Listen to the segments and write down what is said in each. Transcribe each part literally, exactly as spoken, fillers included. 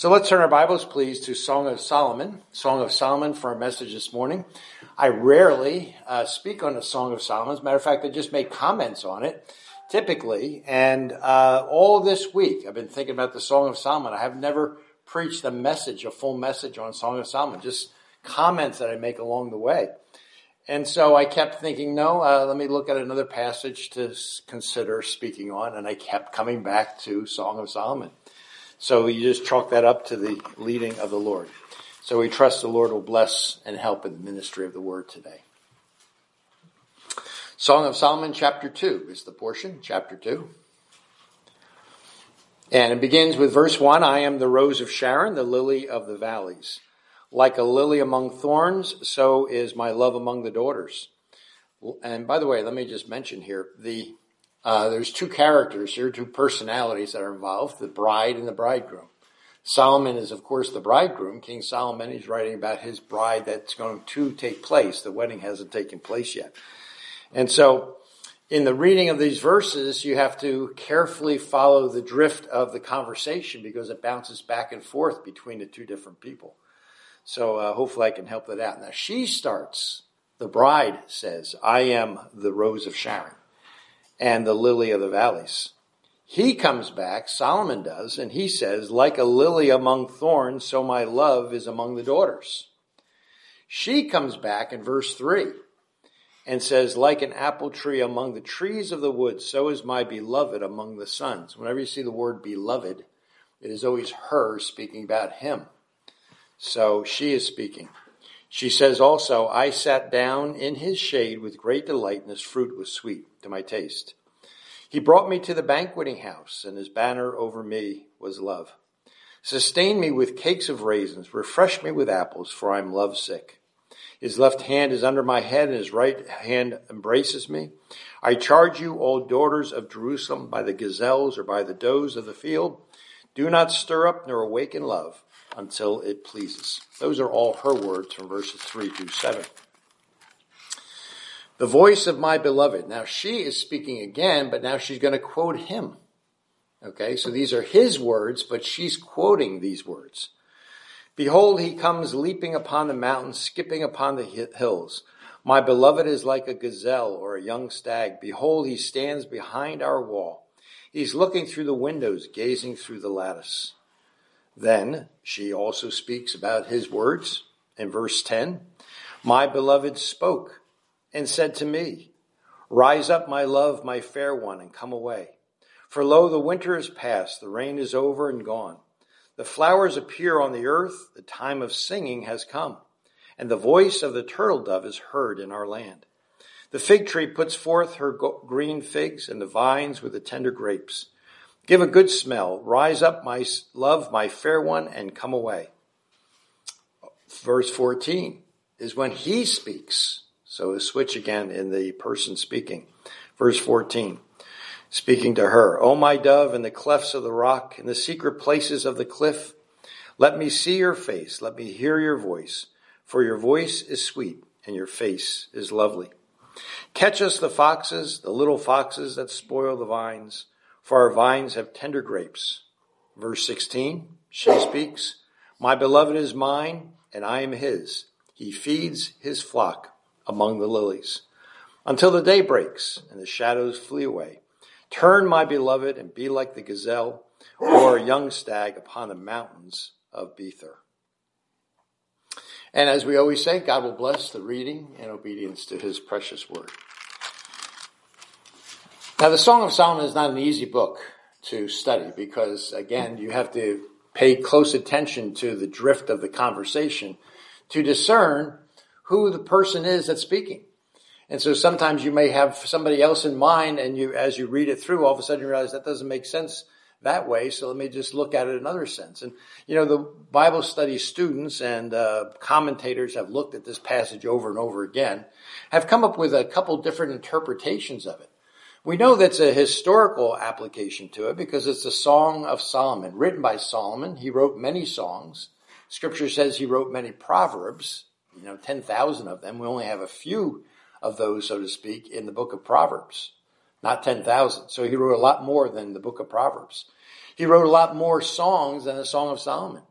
So let's turn our Bibles, please, to Song of Solomon. Song of Solomon for our message this morning. I rarely uh, speak on the Song of Solomon. As a matter of fact, I just make comments on it, typically. And uh, all this week, I've been thinking about the Song of Solomon. I have never preached a message, a full message on Song of Solomon, just comments that I make along the way. And so I kept thinking, no, uh, let me look at another passage to consider speaking on. And I kept coming back to Song of Solomon. So you just chalk that up to the leading of the Lord. So we trust the Lord will bless and help in the ministry of the word today. Song of Solomon, chapter two is the portion, chapter two. And it begins with verse one, I am the rose of Sharon, the lily of the valleys. Like a lily among thorns, so is my love among the daughters. And by the way, let me just mention here, the Uh, there's two characters here, two personalities that are involved, the bride and the bridegroom. Solomon is, of course, the bridegroom. King Solomon is writing about his bride that's going to take place. The wedding hasn't taken place yet. And so in the reading of these verses, you have to carefully follow the drift of the conversation because it bounces back and forth between the two different people. So uh, hopefully I can help that out. Now she starts, the bride says, I am the rose of Sharon and the lily of the valleys. He comes back, Solomon does, and he says, like a lily among thorns, so my love is among the daughters. She comes back in verse three and says, like an apple tree among the trees of the woods, so is my beloved among the sons. Whenever you see the word beloved, it is always her speaking about him. So she is speaking. She says also, I sat down in his shade with great delight, and his fruit was sweet to my taste. He brought me to the banqueting house, and his banner over me was love. Sustain me with cakes of raisins, refresh me with apples, for I am lovesick. His left hand is under my head, and his right hand embraces me. I charge you, all daughters of Jerusalem, by the gazelles or by the does of the field, do not stir up nor awaken love until it pleases. Those are all her words from verses three to seven. The voice of my beloved. Now she is speaking again, but now she's going to quote him. Okay, so these are his words, but she's quoting these words. Behold, he comes leaping upon the mountains, skipping upon the hills. My beloved is like a gazelle or a young stag. Behold, he stands behind our wall. He's looking through the windows, gazing through the lattice. Then she also speaks about his words in verse ten. My beloved spoke and said to me, rise up, my love, my fair one, and come away. For lo, the winter is past, the rain is over and gone. The flowers appear on the earth, the time of singing has come, and the voice of the turtle dove is heard in our land. The fig tree puts forth her green figs, and the vines with the tender grapes. Give a good smell. Rise up, my love, my fair one, and come away. Verse fourteen is when he speaks. So a switch again in the person speaking. Verse fourteen, speaking to her. O my dove, in the clefts of the rock, in the secret places of the cliff, let me see your face. Let me hear your voice. For your voice is sweet, and your face is lovely. Catch us the foxes, the little foxes that spoil the vines. For our vines have tender grapes. Verse sixteen, she speaks, my beloved is mine, and I am his. He feeds his flock among the lilies. Until the day breaks, and the shadows flee away. Turn, my beloved, and be like the gazelle, or a young stag upon the mountains of Bether. And as we always say, God will bless the reading and obedience to his precious word. Now, the Song of Solomon is not an easy book to study because, again, you have to pay close attention to the drift of the conversation to discern who the person is that's speaking. And so sometimes you may have somebody else in mind, and you, as you read it through, all of a sudden you realize that doesn't make sense that way, so let me just look at it another sense. And, you know, the Bible study students and uh, commentators have looked at this passage over and over again, have come up with a couple different interpretations of it. We know that's a historical application to it because it's a Song of Solomon, written by Solomon. He wrote many songs. Scripture says he wrote many proverbs, you know, ten thousand of them. We only have a few of those, so to speak, in the book of Proverbs, not ten thousand. So he wrote a lot more than the book of Proverbs. He wrote a lot more songs than the Song of Solomon.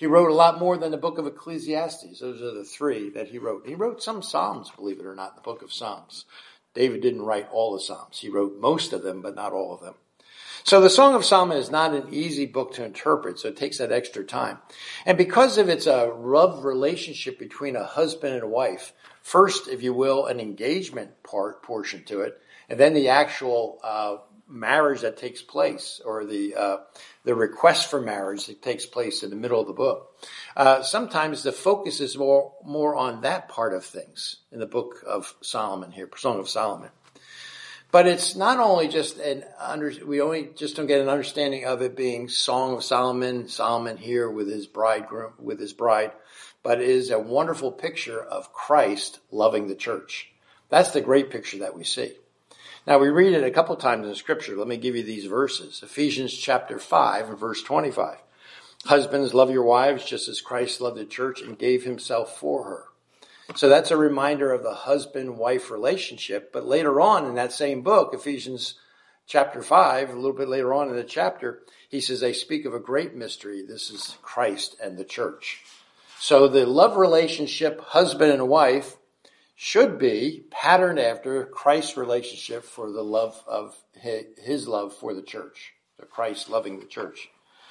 He wrote a lot more than the book of Ecclesiastes. Those are the three that he wrote. He wrote some Psalms, believe it or not, the book of Psalms. David didn't write all the Psalms. He wrote most of them, but not all of them. So the Song of Solomon is not an easy book to interpret, so it takes that extra time. And because of its a love relationship between a husband and a wife, first, if you will, an engagement part portion to it, and then the actual uh, marriage that takes place, or the uh, the request for marriage that takes place in the middle of the book. Uh, sometimes the focus is more more on that part of things in the book of Solomon here, Song of Solomon. But it's not only just an under, we only just don't get an understanding of it being Song of Solomon, Solomon here with his bridegroom, with his bride, but it is a wonderful picture of Christ loving the church. That's the great picture that we see. Now we read it a couple times in Scripture. Let me give you these verses. Ephesians chapter five and verse twenty-five. Husbands, love your wives just as Christ loved the church and gave himself for her. So that's a reminder of the husband-wife relationship. But later on in that same book, Ephesians chapter five, a little bit later on in the chapter, he says, they speak of a great mystery. This is Christ and the church. So the love relationship, husband and wife, should be patterned after Christ's relationship for the love of his love for the church. So Christ loving the church.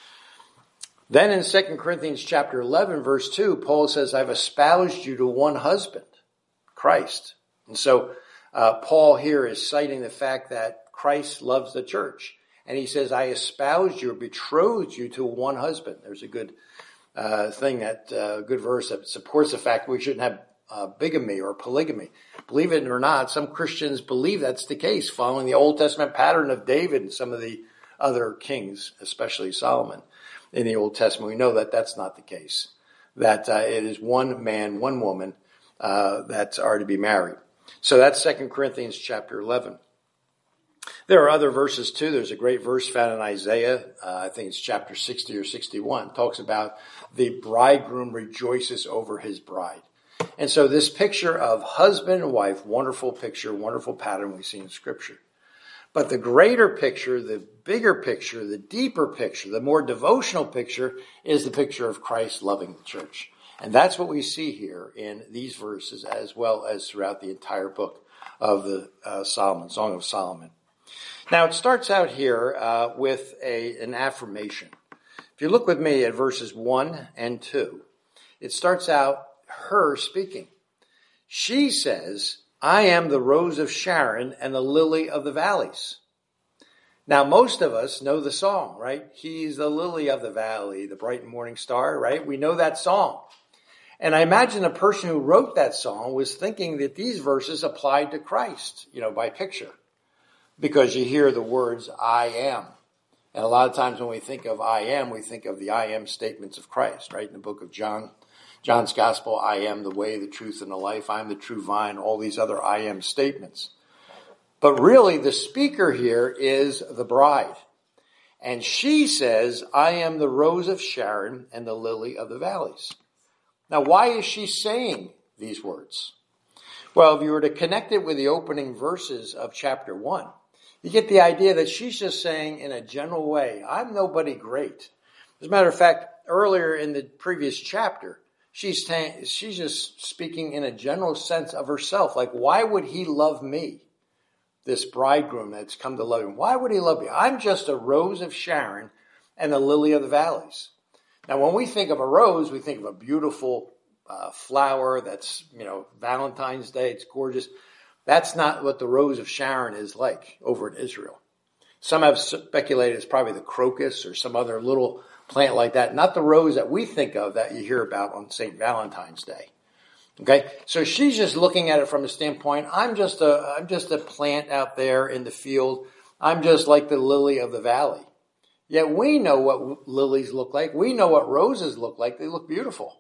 Then in Second Corinthians chapter eleven, verse two, Paul says, I've espoused you to one husband, Christ. And so uh, Paul here is citing the fact that Christ loves the church. And he says, I espoused you or betrothed you to one husband. There's a good uh, thing, that uh, good verse that supports the fact we shouldn't have uh, bigamy or polygamy. Believe it or not, some Christians believe that's the case, following the Old Testament pattern of David and some of the other kings, especially Solomon. In the Old Testament, we know that that's not the case, that uh, it is one man, one woman uh, that are to be married. So that's Second Corinthians chapter eleven. There are other verses too. There's a great verse found in Isaiah, uh, I think it's chapter sixty or sixty-one, it talks about the bridegroom rejoices over his bride. And so this picture of husband and wife, wonderful picture, wonderful pattern we see in Scripture. But the greater picture, the bigger picture, the deeper picture, the more devotional picture is the picture of Christ loving the church. And that's what we see here in these verses as well as throughout the entire book of the uh, Solomon, Song of Solomon. Now it starts out here uh, with a, an affirmation. If you look with me at verses one and two, it starts out her speaking. She says, I am the rose of Sharon and the lily of the valleys. Now, most of us know the song, right? He's the lily of the valley, the bright morning star, right? We know that song. And I imagine the person who wrote that song was thinking that these verses applied to Christ, you know, by picture. Because you hear the words, I am. And a lot of times when we think of I am, we think of the I am statements of Christ, right? In the book of John. John's gospel, I am the way, the truth, and the life. I am the true vine, all these other I am statements. But really, the speaker here is the bride. And she says, I am the rose of Sharon and the lily of the valleys. Now, why is she saying these words? Well, if you were to connect it with the opening verses of chapter one, you get the idea that she's just saying in a general way, I'm nobody great. As a matter of fact, earlier in the previous chapter, She's ta- she's just speaking in a general sense of herself. Like, why would he love me? This bridegroom that's come to love him. Why would he love me? I'm just a rose of Sharon and the lily of the valleys. Now, when we think of a rose, we think of a beautiful uh, flower that's, you know, Valentine's Day. It's gorgeous. That's not what the rose of Sharon is like over in Israel. Some have speculated it's probably the crocus or some other little plant like that, not the rose that we think of that you hear about on Saint Valentine's Day. Okay, so she's just looking at it from a standpoint, I'm just a, I'm just a plant out there in the field. I'm just like the lily of the valley. Yet we know what lilies look like. We know what roses look like. They look beautiful.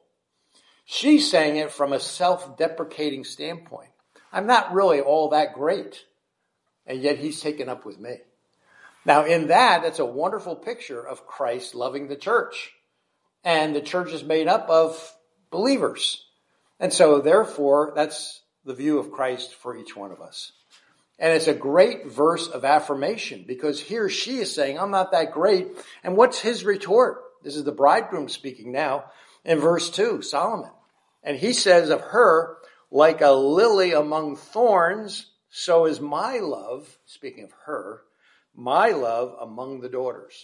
She's saying it from a self-deprecating standpoint. I'm not really all that great. And yet he's taken up with me. Now, in that, that's a wonderful picture of Christ loving the church. And the church is made up of believers. And so, therefore, that's the view of Christ for each one of us. And it's a great verse of affirmation because here she is saying, I'm not that great. And what's his retort? this is the bridegroom speaking now, in verse two, Solomon. And he says of her, like a lily among thorns, so is my love, speaking of her, my love among the daughters.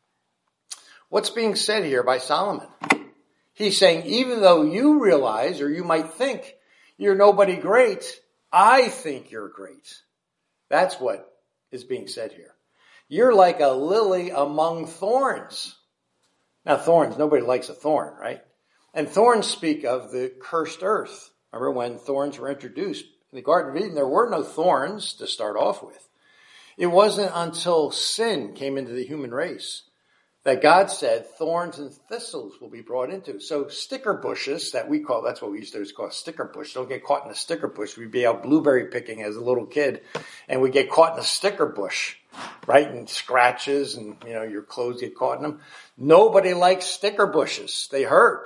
What's being said here by Solomon? He's saying, even though you realize, or you might think, you're nobody great, I think you're great. That's what is being said here. You're like a lily among thorns. Now, thorns, nobody likes a thorn, right? And thorns speak of the cursed earth. Remember when thorns were introduced? In the Garden of Eden, there were no thorns to start off with. It wasn't until sin came into the human race that God said thorns and thistles will be brought into. So sticker bushes that we call, that's what we used to call a sticker bush. Don't get caught in a sticker bush. We'd be out blueberry picking as a little kid and we get caught in a sticker bush, right? And scratches and, you know, your clothes get caught in them. Nobody likes sticker bushes. They hurt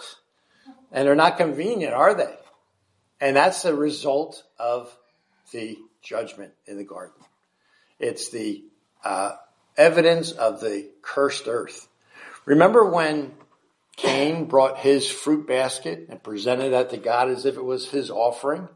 and they're not convenient, are they? And that's the result of the judgment in the garden. It's the uh, evidence of the cursed earth. Remember when Cain brought his fruit basket and presented that to God as if it was his offering?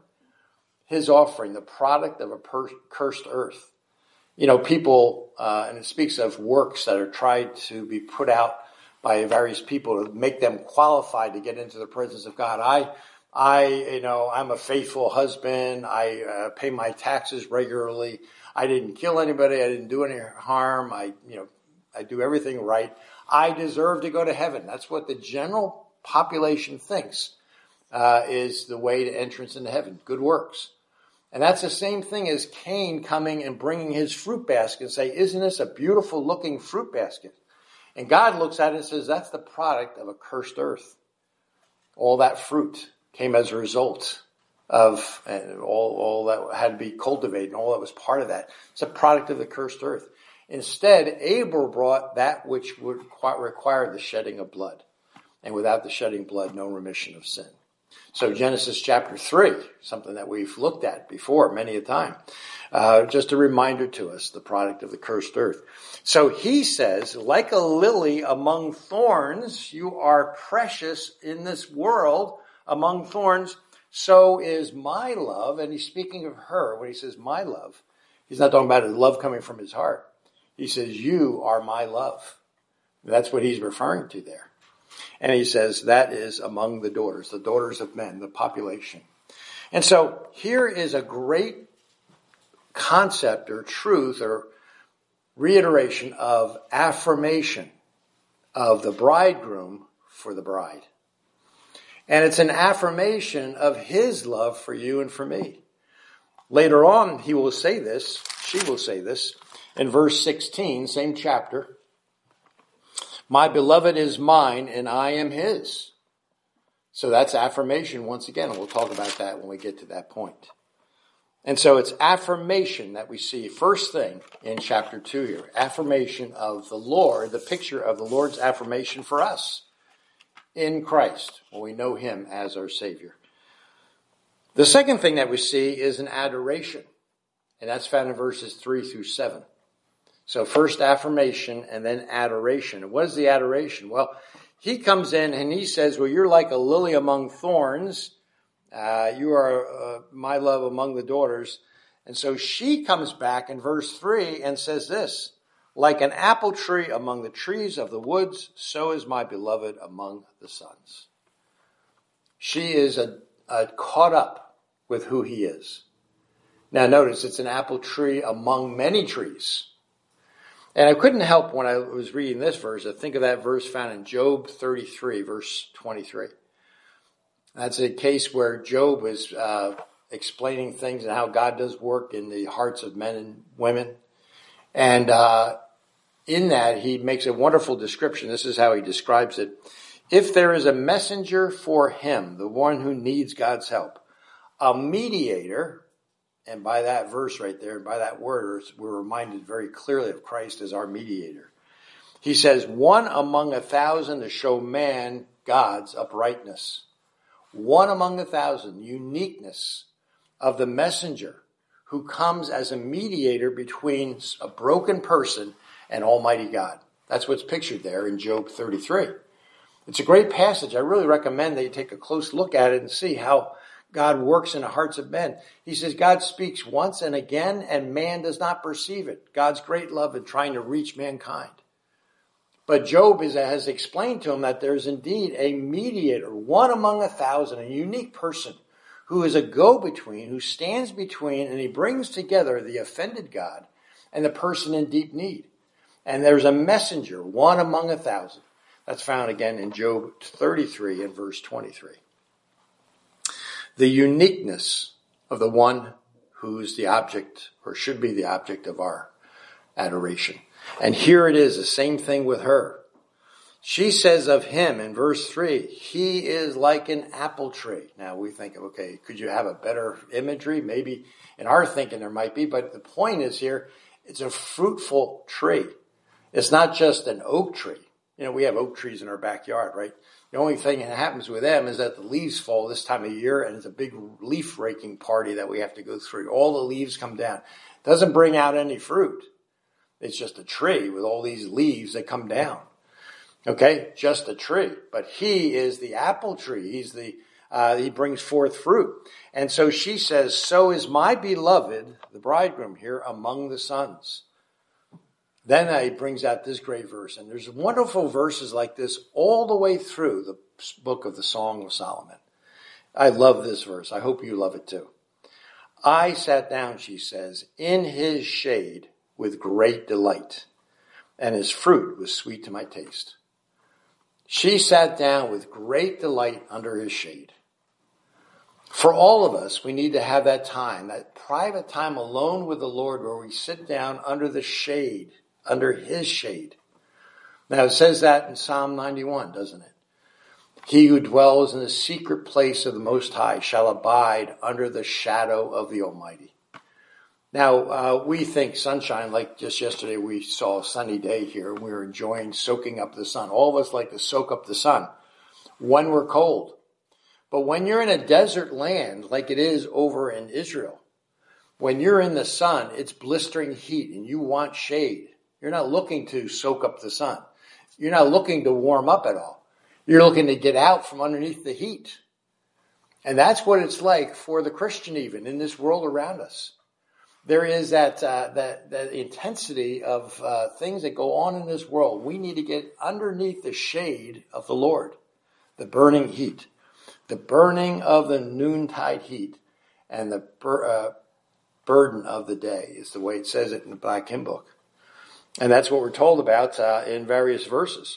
His offering, the product of a per- cursed earth. You know, people, uh, and it speaks of works that are tried to be put out by various people to make them qualified to get into the presence of God. I, I, you know, I'm a faithful husband. I uh, pay my taxes regularly. I didn't kill anybody. I didn't do any harm. I, you know, I do everything right. I deserve to go to heaven. That's what the general population thinks uh, is the way to entrance into heaven. Good works. And that's the same thing as Cain coming and bringing his fruit basket and say, isn't this a beautiful looking fruit basket? And God looks at it and says, that's the product of a cursed earth. All that fruit came as a result of uh, all, all that had to be cultivated and all that was part of that. It's a product of the cursed earth. Instead, Abel brought that which would require the shedding of blood. And without the shedding blood, no remission of sin. So Genesis chapter three, something that we've looked at before many a time. Uh, just a reminder to us, the product of the cursed earth. So he says, like a lily among thorns, you are precious in this world among thorns. So is my love. And he's speaking of her when he says my love. He's not talking about his love coming from his heart. He says, you are my love. That's what he's referring to there. And he says that is among the daughters, the daughters of men, the population. And so here is a great concept or truth or reiteration of affirmation of the bridegroom for the bride. And it's an affirmation of his love for you and for me. Later on, he will say this, she will say this, in verse sixteen, same chapter. My beloved is mine and I am his. So that's affirmation once again, and we'll talk about that when we get to that point. And so it's affirmation that we see first thing in chapter two here. Affirmation of the Lord, the picture of the Lord's affirmation for us in Christ, when we know him as our Savior. The second thing that we see is an adoration, and that's found in verses three through seven. So first affirmation and then adoration. And what is the adoration? Well, he comes in and he says, well, you're like a lily among thorns. Uh, you are uh, my love among the daughters. And so she comes back in verse three and says this, like an apple tree among the trees of the woods, so is my beloved among the sons. She is a, a caught up with who he is. Now notice it's an apple tree among many trees. And I couldn't help when I was reading this verse, I think of that verse found in Job thirty-three, verse twenty-three. That's a case where Job is uh, explaining things and how God does work in the hearts of men and women. And uh, in that, he makes a wonderful description. This is how he describes it. If there is a messenger for him, the one who needs God's help, a mediator, and by that verse right there, by that word, we're reminded very clearly of Christ as our mediator. He says, one among a thousand to show man God's uprightness. One among a thousand, uniqueness of the messenger who comes as a mediator between a broken person and Almighty God. That's what's pictured there in Job thirty-three. It's a great passage. I really recommend that you take a close look at it and see how God works in the hearts of men. He says God speaks once and again, and man does not perceive it. God's great love in trying to reach mankind. But Job is, has explained to him that there's indeed a mediator, one among a thousand, a unique person who is a go-between, who stands between, and he brings together the offended God and the person in deep need. And there's a messenger, one among a thousand. That's found again in Job thirty-three and verse twenty-three. The uniqueness of the one who's the object, or should be the object of our adoration. And here it is, the same thing with her. She says of him in verse three, he is like an apple tree. Now we think, okay, could you have a better imagery? Maybe in our thinking there might be, but the point is here, it's a fruitful tree. It's not just an oak tree. You know, we have oak trees in our backyard, right? The only thing that happens with them is that the leaves fall this time of year, and it's a big leaf raking party that we have to go through. All the leaves come down. It doesn't bring out any fruit. It's just a tree with all these leaves that come down. Okay, just a tree. But he is the apple tree. He's the uh, he brings forth fruit. And so she says, so is my beloved, the bridegroom here, among the sons. Then he brings out this great verse. And there's wonderful verses like this all the way through the book of the Song of Solomon. I love this verse. I hope you love it too. I sat down, she says, in his shade with great delight, and his fruit was sweet to my taste. She sat down with great delight under his shade. For all of us, we need to have that time, that private time alone with the Lord where we sit down under the shade, under his shade. Now it says that in Psalm ninety-one, doesn't it? He who dwells in the secret place of the Most High shall abide under the shadow of the Almighty. Now, uh, we think sunshine, like just yesterday we saw a sunny day here. We were enjoying soaking up the sun. All of us like to soak up the sun when we're cold. But when you're in a desert land like it is over in Israel, when you're in the sun, it's blistering heat and you want shade. You're not looking to soak up the sun. You're not looking to warm up at all. You're looking to get out from underneath the heat. And that's what it's like for the Christian even in this world around us. There is that uh, that that intensity of uh, things that go on in this world. We need to get underneath the shade of the Lord, the burning heat, the burning of the noontide heat, and the bur- uh, burden of the day is the way it says it in the Black Hymn Book. And that's what we're told about uh, in various verses.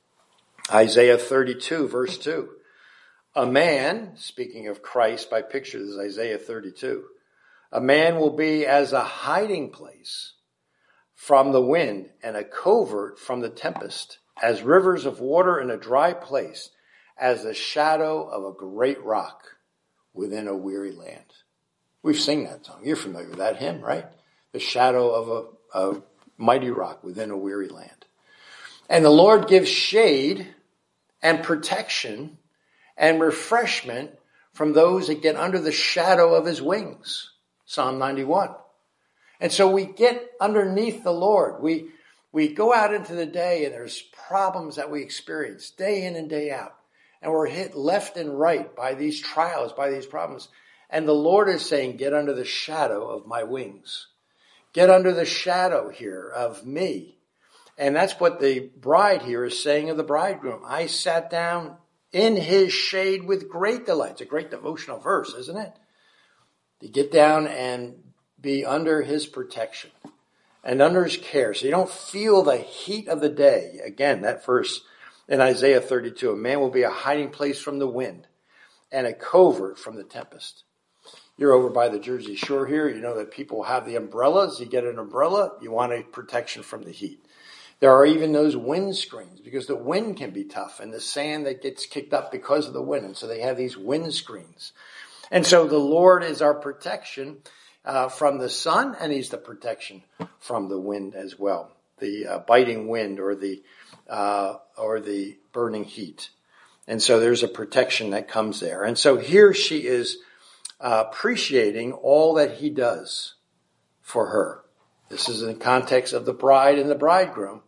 Isaiah thirty-two, verse two. A man, speaking of Christ by picture, this is Isaiah thirty-two. A man will be as a hiding place from the wind and a covert from the tempest, as rivers of water in a dry place, as the shadow of a great rock within a weary land. We've sung that song. You're familiar with that hymn, right? The shadow of a, a mighty rock within a weary land. And the Lord gives shade and protection and refreshment from those that get under the shadow of his wings. Psalm ninety-one. And so we get underneath the Lord. We we go out into the day and there's problems that we experience day in and day out. And we're hit left and right by these trials, by these problems. And the Lord is saying, get under the shadow of my wings. Get under the shadow here of me. And that's what the bride here is saying of the bridegroom. I sat down in his shade with great delight. It's a great devotional verse, isn't it? To get down and be under his protection and under his care. So you don't feel the heat of the day. Again, that verse in Isaiah thirty-two, a man will be a hiding place from the wind and a covert from the tempest. You're over by the Jersey Shore here. You know that people have the umbrellas. You get an umbrella, you want a protection from the heat. There are even those wind screens because the wind can be tough and the sand that gets kicked up because of the wind. And so they have these wind screens. And so the Lord is our protection uh, from the sun, and he's the protection from the wind as well, the uh, biting wind or the uh, or the burning heat. And so there's a protection that comes there. And so here she is uh, appreciating all that he does for her. This is in the context of the bride and the bridegroom,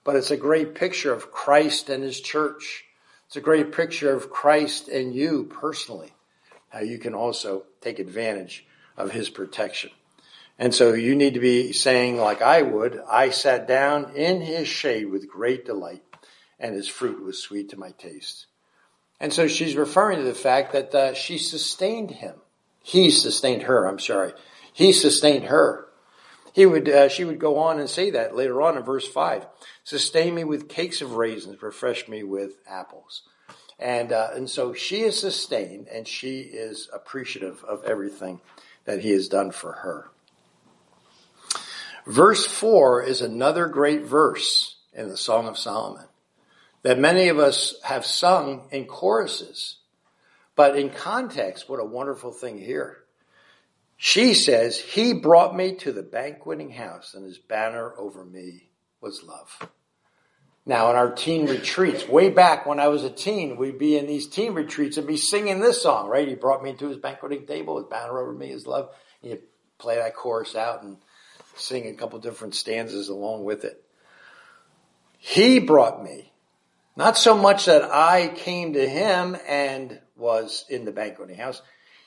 but it's a great picture of Christ and his church. It's a great picture of Christ and you personally, how you can also take advantage of his protection. And so you need to be saying, like I would, I sat down in his shade with great delight, and his fruit was sweet to my taste. And so she's referring to the fact that uh, she sustained him. He sustained her, I'm sorry. He sustained her. He would, uh, she would go on and say that later on in verse five. Sustain me with cakes of raisins, refresh me with apples. And, uh, and so she is sustained, and she is appreciative of everything that he has done for her. Verse four is another great verse in the Song of Solomon that many of us have sung in choruses. But in context, what a wonderful thing here. She says, he brought me to the banqueting house, and his banner over me was love. Now, in our teen retreats, way back when I was a teen, we'd be in these teen retreats and be singing this song, right? He brought me to his banqueting table, his banner over me is love. And you play that chorus out and sing a couple different stanzas along with it. He brought me. Not so much that I came to him and was in the banqueting house.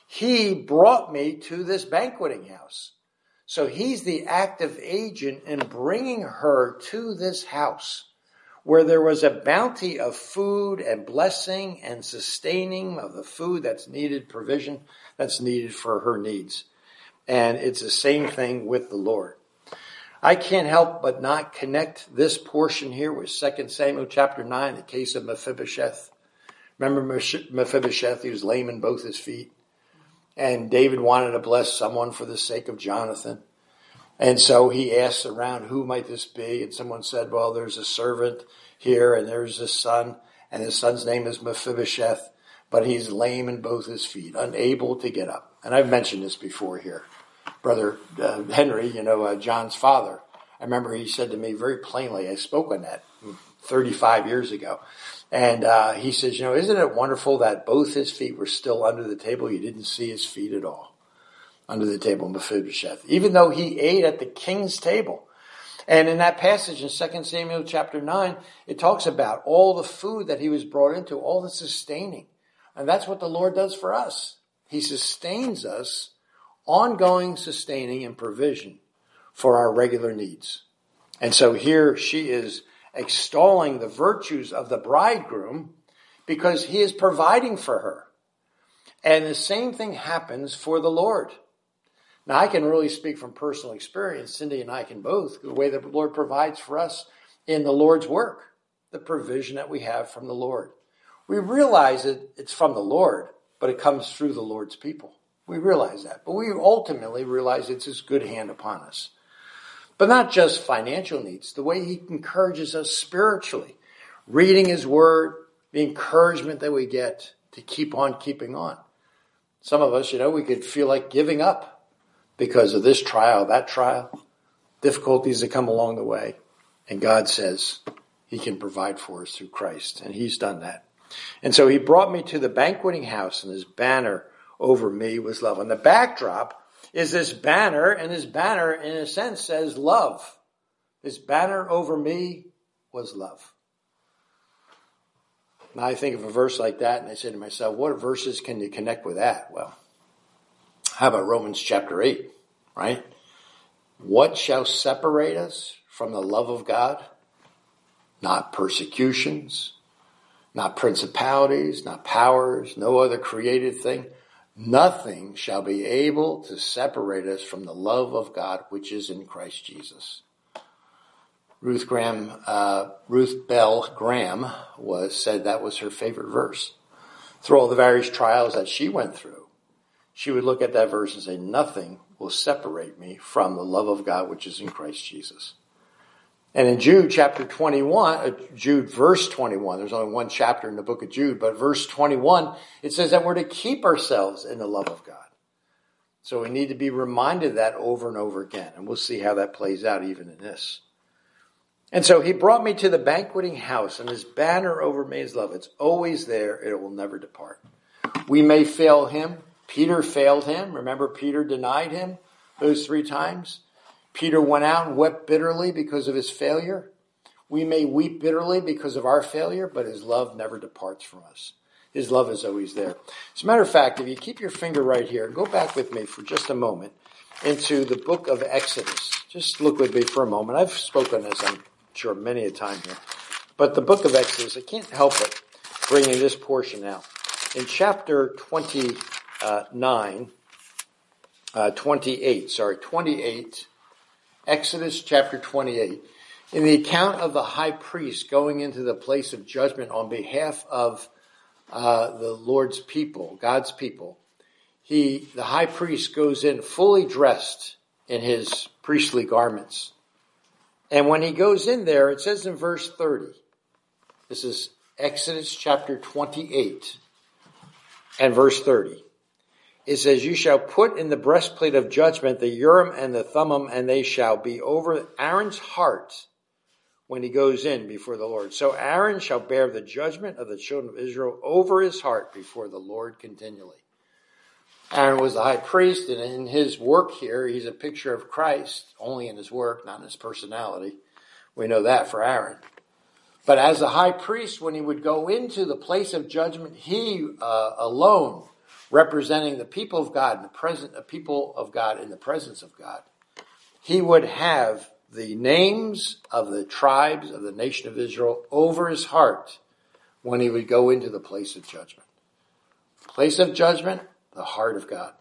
He brought me to this banqueting house. So he's the active agent in bringing her to this house where there was a bounty of food and blessing and sustaining of the food that's needed, provision that's needed for her needs. And it's the same thing with the Lord. I can't help but not connect this portion here with Second Samuel chapter nine, the case of Mephibosheth. Remember Mephibosheth, he was lame in both his feet. And David wanted to bless someone for the sake of Jonathan. And so he asked around, who might this be? And someone said, well, there's a servant here and there's a son. And his son's name is Mephibosheth, but he's lame in both his feet, unable to get up. And I've mentioned this before here. Brother uh, Henry, you know, uh, John's father, I remember he said to me very plainly, I spoke on that thirty-five years ago. And uh, he says, you know, isn't it wonderful that both his feet were still under the table? You didn't see his feet at all under the table, Mephibosheth, even though he ate at the king's table. And in that passage in Second Samuel chapter nine, it talks about all the food that he was brought into, all the sustaining. And that's what the Lord does for us. He sustains us, ongoing sustaining and provision for our regular needs. And so here she is extolling the virtues of the bridegroom because he is providing for her. And the same thing happens for the Lord. Now, I can really speak from personal experience. Cindy and I can both, the way that the Lord provides for us in the Lord's work, the provision that we have from the Lord. We realize that it's from the Lord, but it comes through the Lord's people. We realize that. But we ultimately realize it's his good hand upon us. But not just financial needs, the way he encourages us spiritually. Reading his word, the encouragement that we get to keep on keeping on. Some of us, you know, we could feel like giving up because of this trial, that trial, difficulties that come along the way. And God says he can provide for us through Christ. And he's done that. And so he brought me to the banqueting house, and his banner over me was love. And the backdrop is this banner, and his banner, in a sense, says love. His banner over me was love. Now I think of a verse like that, and I say to myself, what verses can you connect with that? Well, how about Romans chapter eight, right? What shall separate us from the love of God? Not persecutions, not principalities, not powers, no other created thing. Nothing shall be able to separate us from the love of God, which is in Christ Jesus. Ruth Graham, uh, Ruth Bell Graham was said that was her favorite verse. Through all the various trials that she went through, she would look at that verse and say, nothing will separate me from the love of God, which is in Christ Jesus. And in Jude chapter twenty-one, uh, Jude verse twenty-one, there's only one chapter in the book of Jude, but verse twenty-one, it says that we're to keep ourselves in the love of God. So we need to be reminded of that over and over again. And we'll see how that plays out even in this. And so he brought me to the banqueting house, and his banner over me is love. It's always there. It will never depart. We may fail him. Peter failed him. Remember, Peter denied him those three times. Peter went out and wept bitterly because of his failure. We may weep bitterly because of our failure, but his love never departs from us. His love is always there. As a matter of fact, if you keep your finger right here, go back with me for just a moment into the book of Exodus. Just look with me for a moment. I've spoken this, I'm sure, many a time here. But the book of Exodus, I can't help it bringing this portion out. In chapter twenty-nine, uh, twenty-eight, sorry, twenty-eight, Exodus chapter twenty-eight, in the account of the high priest going into the place of judgment on behalf of uh, the Lord's people, God's people, he, the high priest goes in fully dressed in his priestly garments. And when he goes in there, it says in verse thirty, this is Exodus chapter twenty-eight and verse thirty. It says, you shall put in the breastplate of judgment the Urim and the Thummim, and they shall be over Aaron's heart when he goes in before the Lord. So Aaron shall bear the judgment of the children of Israel over his heart before the Lord continually. Aaron was the high priest, and in his work here, he's a picture of Christ, only in his work, not in his personality. We know that for Aaron. But as a high priest, when he would go into the place of judgment, he uh, alone, representing the people of God, and the present, the people of God in the presence of God, he would have the names of the tribes of the nation of Israel over his heart when he would go into the place of judgment. Place of judgment, the heart of God.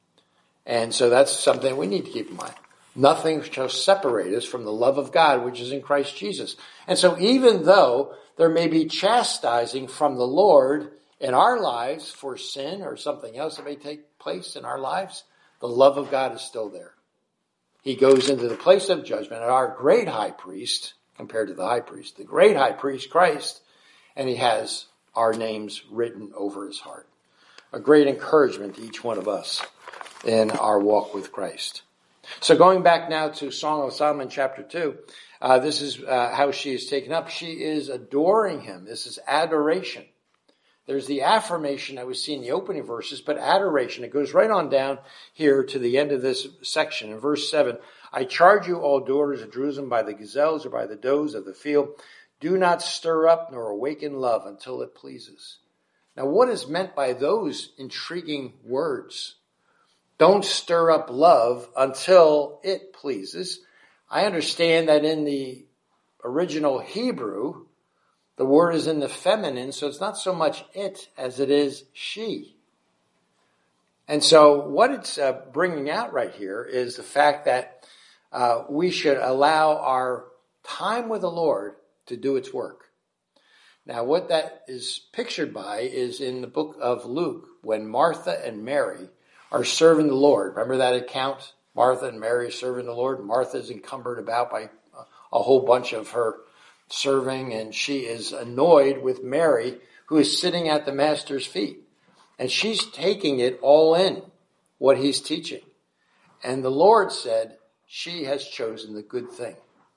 And so that's something we need to keep in mind. Nothing shall separate us from the love of God, which is in Christ Jesus. And so even though there may be chastising from the Lord in our lives for sin or something else that may take place in our lives, the love of God is still there. He goes into the place of judgment, and our great high priest, compared to the high priest, the great high priest, Christ, and he has our names written over his heart. A great encouragement to each one of us in our walk with Christ. So going back now to Song of Solomon chapter two, uh, this is uh, how she is taken up. She is adoring him. This is adoration. There's the affirmation that we see in the opening verses, but adoration, it goes right on down here to the end of this section. In verse seven, I charge you, all daughters of Jerusalem, by the gazelles or by the does of the field, do not stir up nor awaken love until it pleases. Now, what is meant by those intriguing words? Don't stir up love until it pleases. I understand that in the original Hebrew, the word is in the feminine, so it's not so much it as it is she. And so what it's uh, bringing out right here is the fact that uh, we should allow our time with the Lord to do its work. Now, what that is pictured by is in the book of Luke, when Martha and Mary are serving the Lord. Remember that account? Martha and Mary serving the Lord. Martha is encumbered about by a whole bunch of her serving, and she is annoyed with Mary, who is sitting at the master's feet. And she's taking it all in, what he's teaching. And the Lord said, she has chosen the good thing.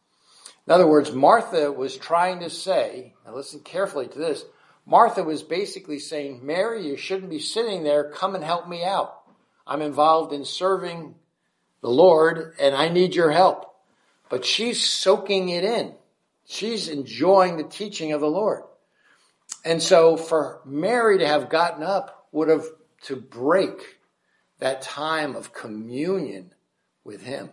In other words, Martha was trying to say, now listen carefully to this, Martha was basically saying, Mary, you shouldn't be sitting there, come and help me out. I'm involved in serving the Lord, and I need your help. But she's soaking it in. She's enjoying the teaching of the Lord. And so for Mary to have gotten up would have to break that time of communion with him.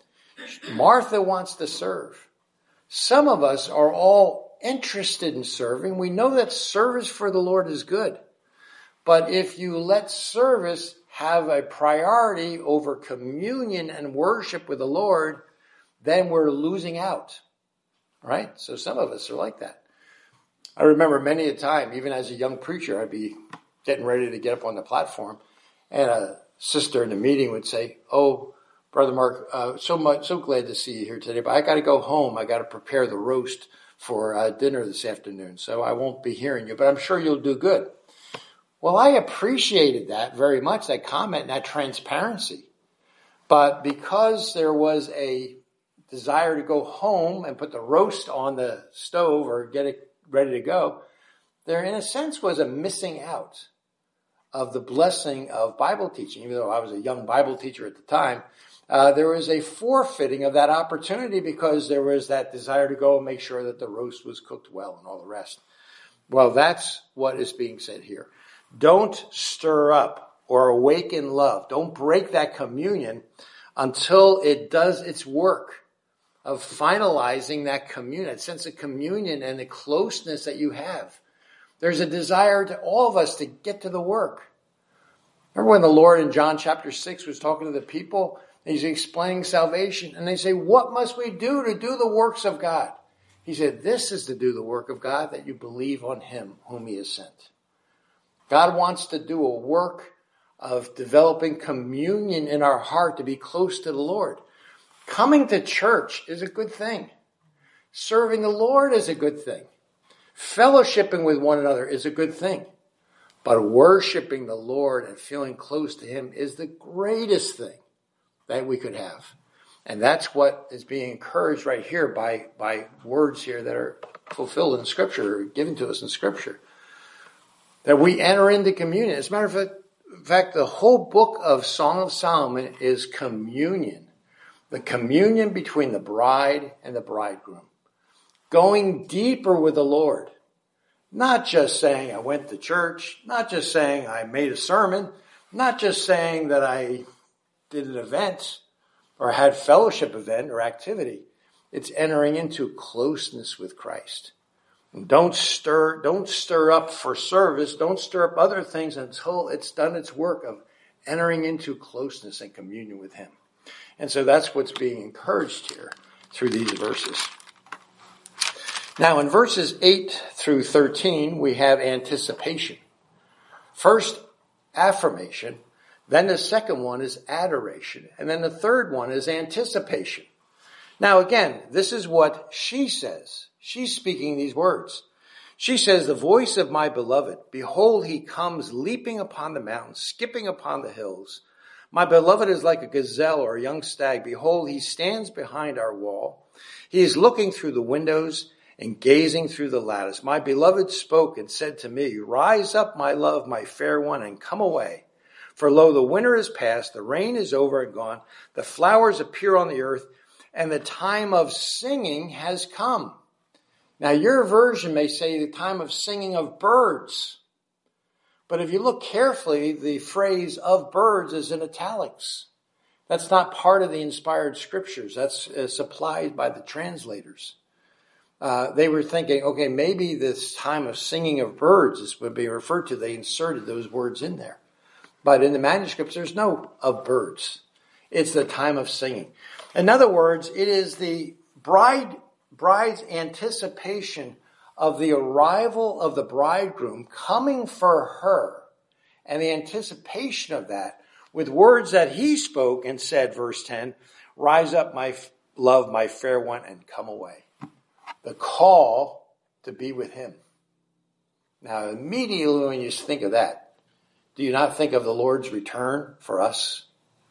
Martha wants to serve. Some of us are all interested in serving. We know that service for the Lord is good. But if you let service have a priority over communion and worship with the Lord, then we're losing out. Right? So some of us are like that. I remember many a time, even as a young preacher, I'd be getting ready to get up on the platform, and a sister in the meeting would say, oh, Brother Mark, uh, so much, so glad to see you here today, but I got to go home. I got to prepare the roast for uh, dinner this afternoon, so I won't be hearing you, but I'm sure you'll do good. Well, I appreciated that very much, that comment and that transparency. But because there was a desire to go home and put the roast on the stove or get it ready to go, there in a sense was a missing out of the blessing of Bible teaching. Even though I was a young Bible teacher at the time, uh, there was a forfeiting of that opportunity because there was that desire to go and make sure that the roast was cooked well and all the rest. Well, that's what is being said here. Don't stir up or awaken love. Don't break that communion until it does its work of finalizing that communion, that sense of communion and the closeness that you have. There's a desire to all of us to get to the work. Remember when the Lord in John chapter six was talking to the people, and he's explaining salvation, and they say, what must we do to do the works of God? He said, this is to do the work of God, that you believe on him whom he has sent. God wants to do a work of developing communion in our heart to be close to the Lord. Coming to church is a good thing. Serving the Lord is a good thing. Fellowshipping with one another is a good thing. But worshiping the Lord and feeling close to him is the greatest thing that we could have. And that's what is being encouraged right here by, by words here that are fulfilled in Scripture, or given to us in Scripture. That we enter into communion. As a matter of fact, in fact, the whole book of Song of Solomon is communion. The communion between the bride and the bridegroom. Going deeper with the Lord. Not just saying I went to church. Not just saying I made a sermon. Not just saying that I did an event or had fellowship event or activity. It's entering into closeness with Christ. And don't stir, don't stir up for service. Don't stir up other things until it's done its work of entering into closeness and communion with him. And so that's what's being encouraged here through these verses. Now in verses eight through thirteen, we have anticipation. First, affirmation. Then the second one is adoration. And then the third one is anticipation. Now again, this is what she says. She's speaking these words. She says, the voice of my beloved, behold, he comes leaping upon the mountains, skipping upon the hills. My beloved is like a gazelle or a young stag. Behold, he stands behind our wall. He is looking through the windows and gazing through the lattice. My beloved spoke and said to me, rise up, my love, my fair one, and come away. For lo, the winter is past, the rain is over and gone, the flowers appear on the earth, and the time of singing has come. Now your version may say the time of singing of birds. But if you look carefully, the phrase of birds is in italics. That's not part of the inspired scriptures. That's uh, supplied by the translators. Uh, they were thinking, okay, maybe this time of singing of birds is would be referred to. They inserted those words in there. But in the manuscripts, there's no of birds. It's the time of singing. In other words, it is the bride, bride's anticipation of the arrival of the bridegroom coming for her, and the anticipation of that with words that he spoke and said, verse ten, rise up, my love, my fair one, and come away. The call to be with him. Now, immediately when you think of that, do you not think of the Lord's return for us?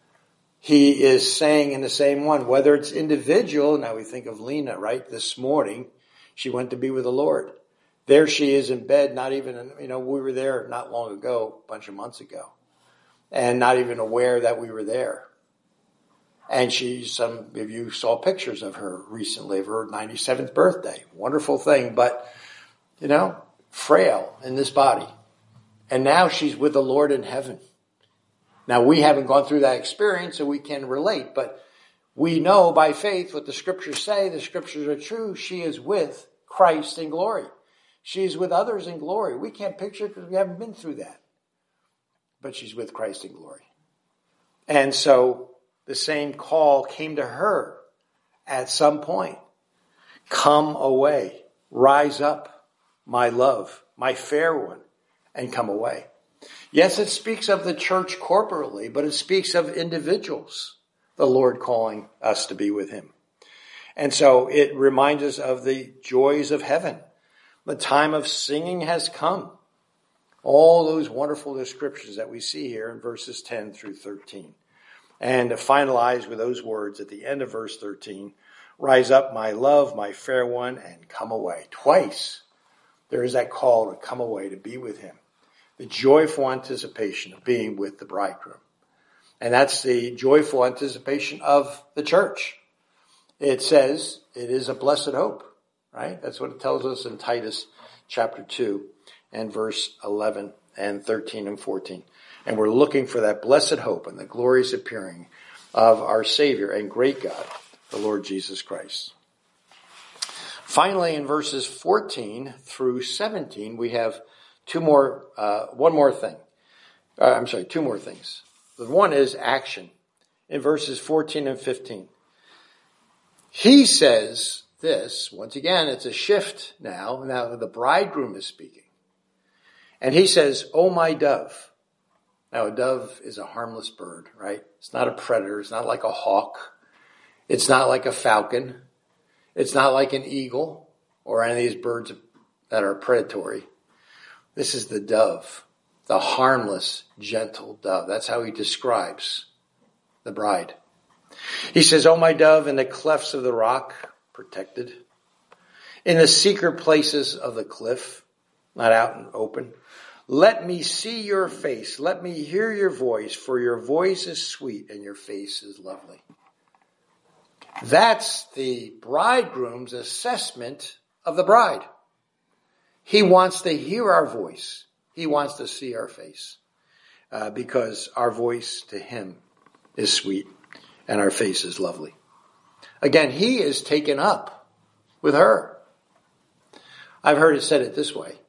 He is saying in the same one, whether it's individual, now we think of Lena, right? This morning, she went to be with the Lord. There she is in bed, not even, you know, we were there not long ago, a bunch of months ago, and not even aware that we were there. And she, some of you saw pictures of her recently, of her ninety-seventh birthday. Wonderful thing, but, you know, frail in this body. And now she's with the Lord in heaven. Now, we haven't gone through that experience, so we can relate, but we know by faith what the scriptures say. The scriptures are true. She is with Christ in glory. She is with others in glory. We can't picture it because we haven't been through that. But she's with Christ in glory. And so the same call came to her at some point. Come away. Rise up, my love, my fair one, and come away. Yes, it speaks of the church corporately, but it speaks of individuals, the Lord calling us to be with him. And so it reminds us of the joys of heaven. The time of singing has come. All those wonderful descriptions that we see here in verses ten through thirteen. And to finalize with those words at the end of verse thirteen, rise up, my love, my fair one, and come away. Twice there is that call to come away, to be with him. The joyful anticipation of being with the bridegroom. And that's the joyful anticipation of the church. It says it is a blessed hope, right? That's what it tells us in Titus chapter two and verse eleven and thirteen and fourteen. And we're looking for that blessed hope and the glorious appearing of our Savior and great God, the Lord Jesus Christ. Finally, in verses fourteen through seventeen, we have two more, uh, one more thing. Uh, I'm sorry, two more things. The one is action. In verses fourteen and fifteen. He says this, once again, it's a shift now. Now the bridegroom is speaking. And he says, "O my dove." Now a dove is a harmless bird, right? It's not a predator. It's not like a hawk. It's not like a falcon. It's not like an eagle or any of these birds that are predatory. This is the dove, the harmless, gentle dove. That's how he describes the bride. He says, "O my dove, in the clefts of the rock," protected, "in the secret places of the cliff," not out and open, "let me see your face. Let me hear your voice, for your voice is sweet and your face is lovely." That's the bridegroom's assessment of the bride. He wants to hear our voice. He wants to see our face uh, because our voice to him is sweet and our face is lovely. Again, he is taken up with her. I've heard it said it this way.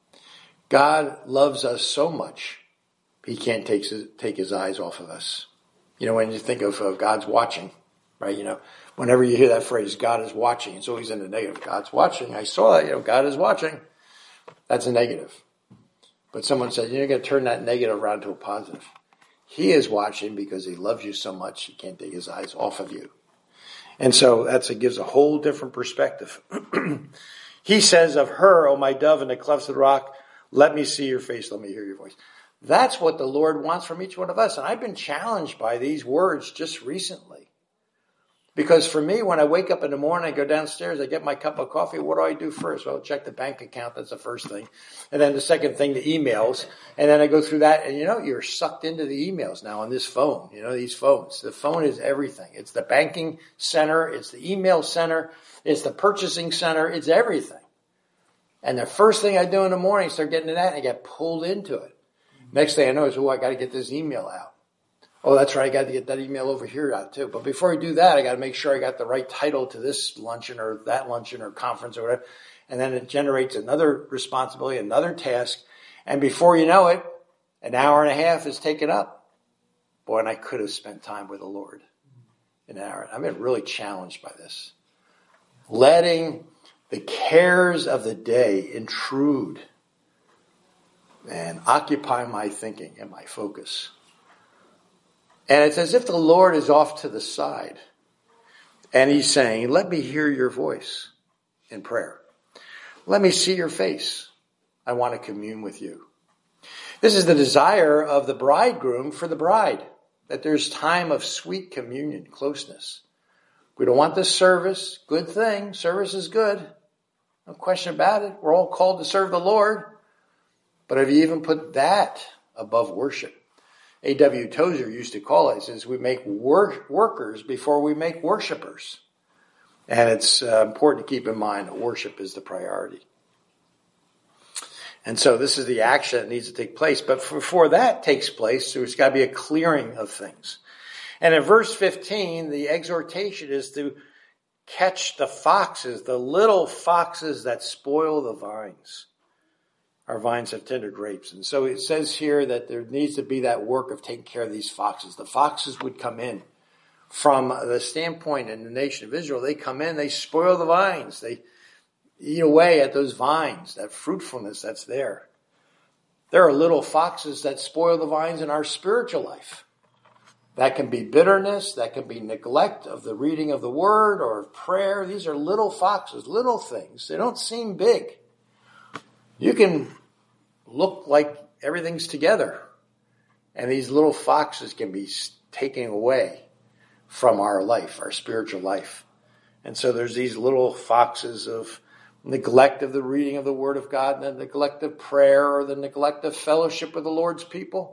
God loves us so much, he can't take his, take his eyes off of us. You know, when you think of uh, God's watching, right? You know, whenever you hear that phrase, God is watching, it's always in the negative. God's watching. I saw that, you know, God is watching. That's a negative. But someone said, you're going to turn that negative around to a positive. He is watching because he loves you so much, he can't take his eyes off of you. And so that's, it gives a whole different perspective. He says of her, "O my dove, in the clefts of the rock, let me see your face, let me hear your voice." That's what the Lord wants from each one of us. And I've been challenged by these words just recently. Because for me, when I wake up in the morning, I go downstairs, I get my cup of coffee, what do I do first? Well, check the bank account, that's the first thing. And then the second thing, the emails. And then I go through that, and you know, you're sucked into the emails now on this phone. You know, these phones. The phone is everything. It's the banking center, it's the email center, it's the purchasing center, it's everything. And the first thing I do in the morning, I start getting to that, and I get pulled into it. Next thing I know is, oh, I got to get this email out. Oh, that's right, I got to get that email over here out too. But before I do that, I got to make sure I got the right title to this luncheon or that luncheon or conference or whatever. And then it generates another responsibility, another task. And before you know it, an hour and a half is taken up. Boy, and I could have spent time with the Lord in an hour. I've been really challenged by this. Letting the cares of the day intrude and occupy my thinking and my focus. And it's as if the Lord is off to the side. And he's saying, let me hear your voice in prayer. Let me see your face. I want to commune with you. This is the desire of the bridegroom for the bride, that there's time of sweet communion, closeness. We don't want this service. Good thing. Service is good. No question about it. We're all called to serve the Lord. But have you even put that above worship? A W Tozer used to call it, he says, we make work, workers before we make worshipers. And it's uh, important to keep in mind that worship is the priority. And so this is the action that needs to take place. But before that takes place, there's got to be a clearing of things. And in verse fifteen, the exhortation is to catch the foxes, the little foxes that spoil the vines. Our vines have tender grapes. And so it says here that there needs to be that work of taking care of these foxes. The foxes would come in from the standpoint in the nation of Israel. They come in, they spoil the vines. They eat away at those vines, that fruitfulness that's there. There are little foxes that spoil the vines in our spiritual life. That can be bitterness, that can be neglect of the reading of the word or of prayer. These are little foxes, little things. They don't seem big. You can look like everything's together, and these little foxes can be taken away from our life, our spiritual life. And so there's these little foxes of neglect of the reading of the Word of God, and the neglect of prayer, or the neglect of fellowship with the Lord's people.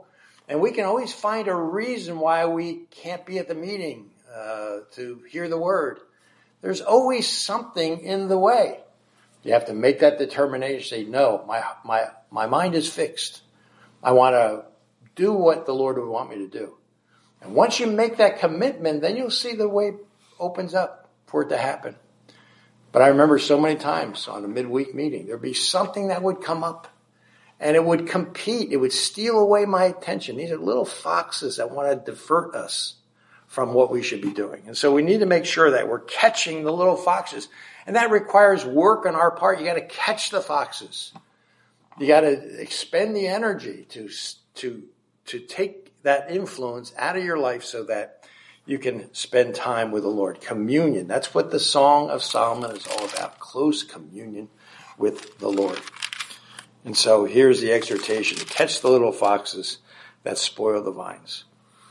And we can always find a reason why we can't be at the meeting uh, to hear the word. There's always something in the way. You have to make that determination. Say, no, my my my mind is fixed. I want to do what the Lord would want me to do. And once you make that commitment, then you'll see the way opens up for it to happen. But I remember so many times on a midweek meeting, there'd be something that would come up. And it would compete. It would steal away my attention. These are little foxes that want to divert us from what we should be doing. And so we need to make sure that we're catching the little foxes. And that requires work on our part. You got to catch the foxes. You got to expend the energy to, to, to take that influence out of your life so that you can spend time with the Lord. Communion. That's what the Song of Solomon is all about. Close communion with the Lord. And so here's the exhortation to catch the little foxes that spoil the vines.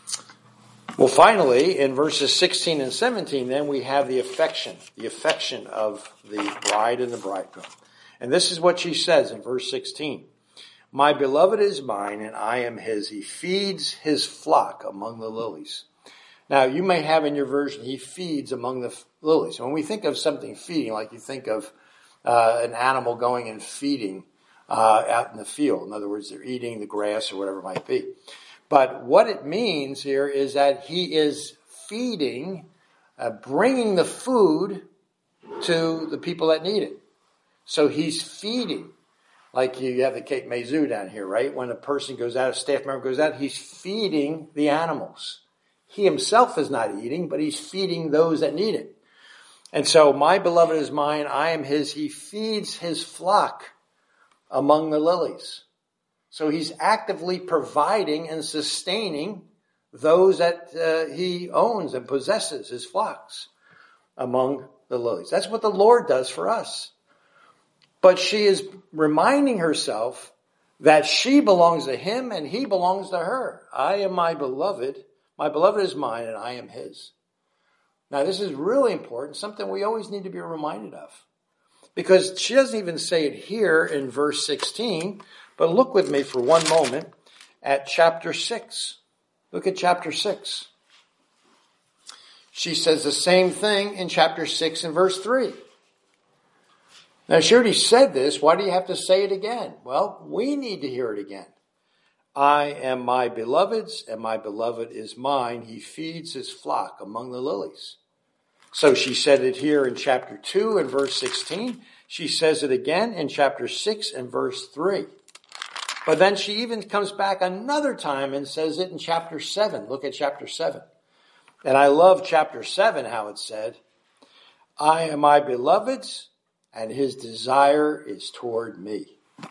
Well, finally, in verses sixteen and seventeen, then we have the affection, the affection of the bride and the bridegroom. And this is what she says in verse sixteen. My beloved is mine and I am his. He feeds his flock among the lilies. Now, you may have in your version, he feeds among the lilies. When we think of something feeding, like you think of uh, an animal going and feeding Uh, out in the field. In other words, they're eating the grass or whatever it might be. But what it means here is that he is feeding, uh, bringing the food to the people that need it. So he's feeding. Like you have the Cape May Zoo down here, right? When a person goes out, a staff member goes out, he's feeding the animals. He himself is not eating, but he's feeding those that need it. And so, my beloved is mine, I am his. He feeds his flock among the lilies. So he's actively providing and sustaining those that uh, he owns and possesses, his flocks, among the lilies. That's what the Lord does for us. But she is reminding herself that she belongs to him and he belongs to her. I am my beloved. My beloved is mine and I am his. Now this is really important, something we always need to be reminded of. Because she doesn't even say it here in verse sixteen, but look with me for one moment at chapter six. Look at chapter six. She says the same thing in chapter six and verse three. Now she already said this, why do you have to say it again? Well, we need to hear it again. I am my beloved's and my beloved is mine. He feeds his flock among the lilies. So she said it here in chapter two and verse sixteen. She says it again in chapter six and verse three. But then she even comes back another time and says it in chapter seven. Look at chapter seven. And I love chapter seven, how it said, I am my beloved's and his desire is toward me.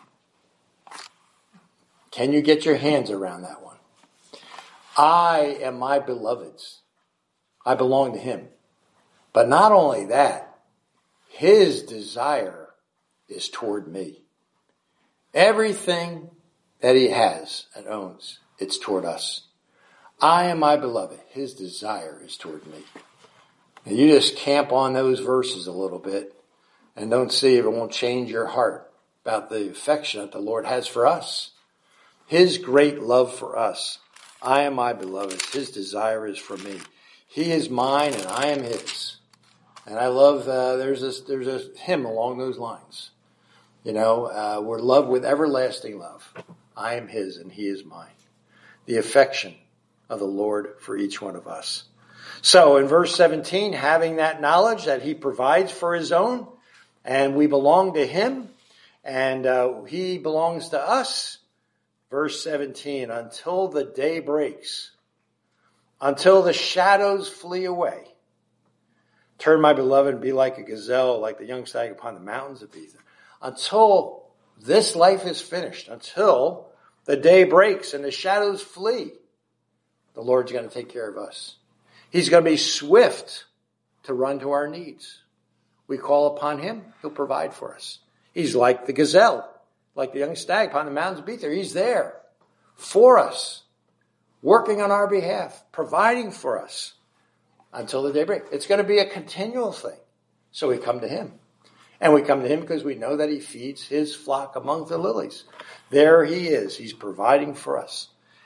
Can you get your hands around that one? I am my beloved's. I belong to him. But not only that, his desire is toward me. Everything that he has and owns, it's toward us. I am my beloved. His desire is toward me. And you just camp on those verses a little bit and don't see if it won't change your heart about the affection that the Lord has for us. His great love for us. I am my beloved. His desire is for me. He is mine and I am his. And I love, uh, there's this, there's a hymn along those lines. You know, uh, we're loved with everlasting love. I am his and he is mine. The affection of the Lord for each one of us. So in verse seventeen, having that knowledge that he provides for his own and we belong to him and uh, he belongs to us. Verse seventeen, until the day breaks, until the shadows flee away. Turn, my beloved, and be like a gazelle, like the young stag upon the mountains of Bether. Until this life is finished, until the day breaks and the shadows flee, the Lord's going to take care of us. He's going to be swift to run to our needs. We call upon him, he'll provide for us. He's like the gazelle, like the young stag upon the mountains of Bether. He's there for us, working on our behalf, providing for us. Until the day break. It's going to be a continual thing. So we come to him. And we come to him because we know that he feeds his flock among the lilies. There he is. He's providing for us.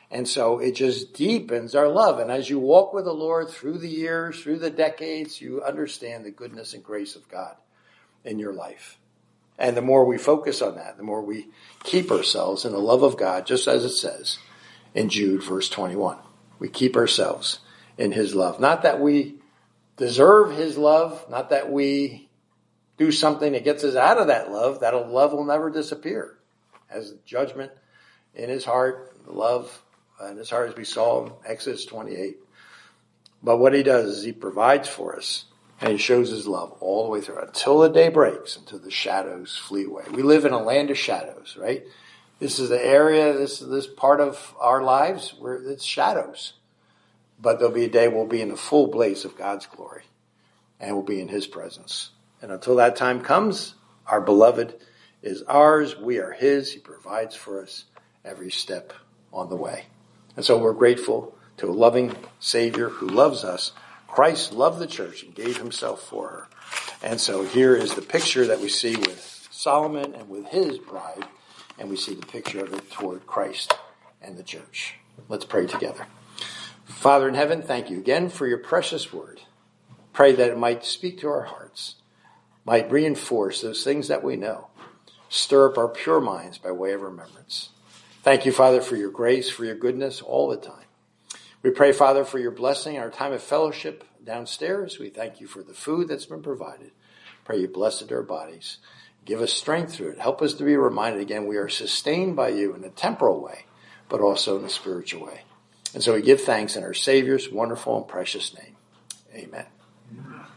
And so it just deepens our love. And as you walk with the Lord through the years, through the decades, you understand the goodness and grace of God in your life. And the more we focus on that, the more we keep ourselves in the love of God, just as it says in Jude verse twenty-one. We keep ourselves in his love. Not that we deserve his love, not that we do something that gets us out of that love. That love will never disappear. As judgment in his heart, love in his heart, as we saw in Exodus twenty-eight. But what he does is he provides for us, and he shows his love all the way through until the day breaks, until the shadows flee away. We live in a land of shadows, right? This is the area, this this part of our lives where it's shadows. But there'll be a day we'll be in the full blaze of God's glory, and we'll be in his presence. And until that time comes, our beloved is ours. We are his. He provides for us every step on the way. And so we're grateful to a loving Savior who loves us. Christ loved the church and gave himself for her. And so here is the picture that we see with Solomon and with his bride. And we see the picture of it toward Christ and the church. Let's pray together. Father in heaven, thank you again for your precious word. Pray that it might speak to our hearts, might reinforce those things that we know, stir up our pure minds by way of remembrance. Thank you, Father, for your grace, for your goodness all the time. We pray, Father, for your blessing in our time of fellowship downstairs. We thank you for the food that's been provided. Pray you bless our bodies. Give us strength through it. Help us to be reminded again we are sustained by you in a temporal way, but also in a spiritual way. And so we give thanks in our Savior's wonderful and precious name. Amen. Amen.